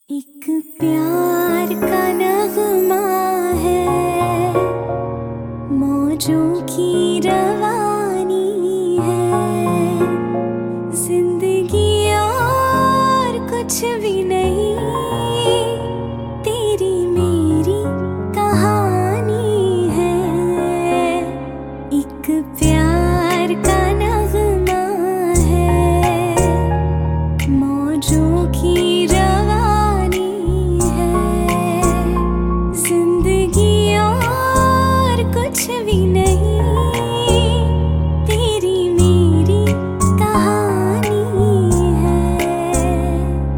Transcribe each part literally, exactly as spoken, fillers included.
एक प्यार का नगमा है, मौजों की रवानी है। जिंदगी और कुछ भी नहीं, तेरी मेरी कहानी है। एक प्यार का नगमा है, मौजों की कुछ भी नहीं, तेरी मेरी कहानी है।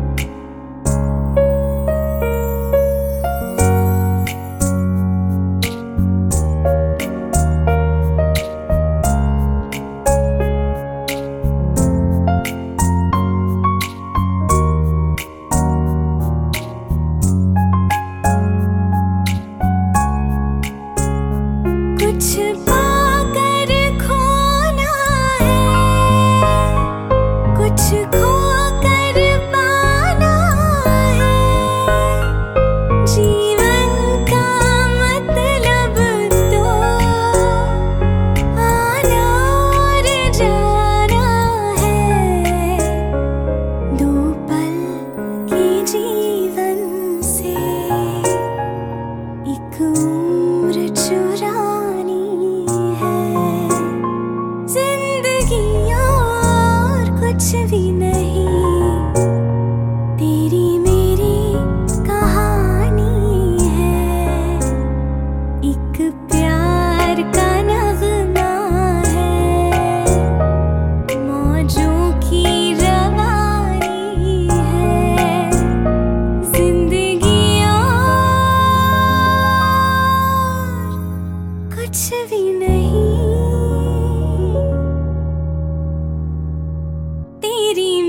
कुछ पाकर खोना है, कुछ खोकर पाना है। जीवन का मतलब तो आना और जाना है। दो पल के जीवन से एक उम्र चुरा कुछ भी नहीं, तेरी मेरी कहानी है। एक प्यार का नगमा है, मौजों की रवानी है। जिंदगी और कुछ भी नहीं, तेरी